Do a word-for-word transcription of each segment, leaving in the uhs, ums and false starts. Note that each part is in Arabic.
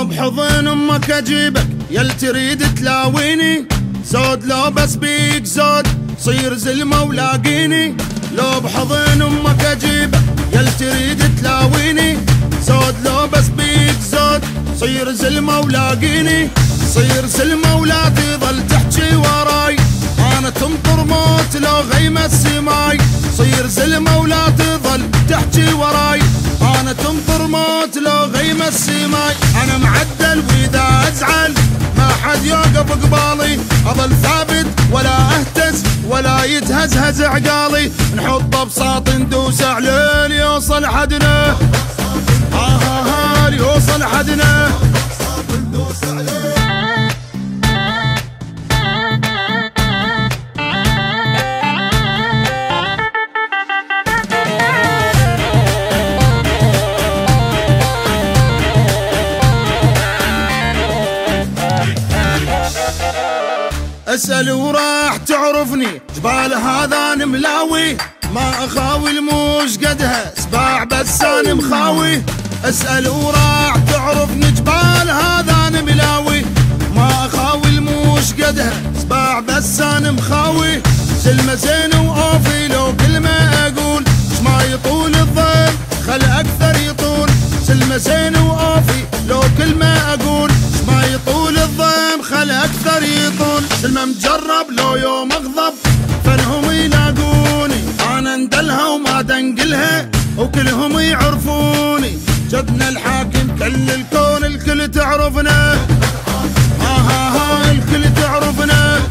بحضن امك اجيبك يل تريد تلاويني، زود لو بس بيك زود صير زلمه ولاقيني. لو بحضن امك اجيبك يل تريد تلاويني، زود لو بس بيك زود صير زلمه ولاقيني. صير زلمه ولا تظل تحكي وراي، انا تمطر موت لو غيم السماي. صير زلمه ولا تظل تحكي وراي، انا تمطر موت لو غيم السماي. انا معدل واذا ازعل ما حد يوقف قبالي، اظل ثابت ولا اهتز ولا يتهزهز عقالي. نحط بساط ندوس عليه ليوصل حدنا، ها ها ها ليوصل حدنا. اسأل وراح تعرفني جبال هذا ملاوي، ما اخاوي الموش قدها سباع بس انا مخاوي. اسأل وراح تعرفني جبال هذا ملاوي، ما اخاوي الموش قدها سباع بس انا مخاوي. سلمة زين واوفي لو كلمة اقول، ما يطول الضيم خل اكثر يطول. سلمة زين واوفي لو كلمة اقول، ما يطول الضيم خل اكثر يطول. سلمة مجرب لو يوم اغضب فنهم يلاقوني، انا اندلها وما دنقلها وكلهم يعرفوني. جدنا الحاكم كل الكون الكل تعرفنا، ها ها ها الكل تعرفنا.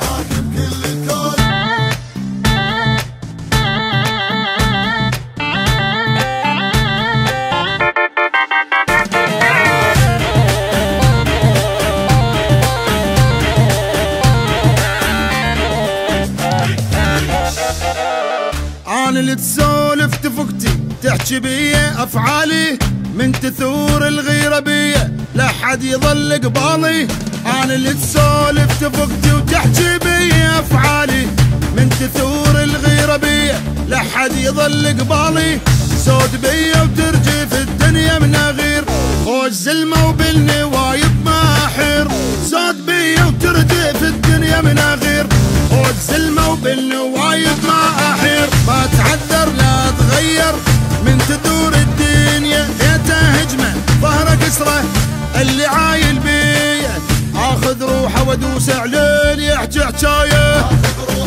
انا اللي تسولف تفكتي تحكي بيا افعالي، من تثور الغيرة بيا لا حد يظل قبالي. انا اللي تسولف تفكتي وتحكي بيا افعالي، من تثور الغيرة بيا لا حد يظل قبالي. سود بيا وترجي في الدنيا من غير، خوش زلمة وبالنوايب ما احير. سود بيا وترجي في الدنيا من غير، خوش زلمة وبالنوايب ما احير. ما تعذر لا تغير من تدور الدنيا، بيته هجمه ظهره كسره اللي عايل بيه. اخذ روحه وادوس عليه يحكي حكايه،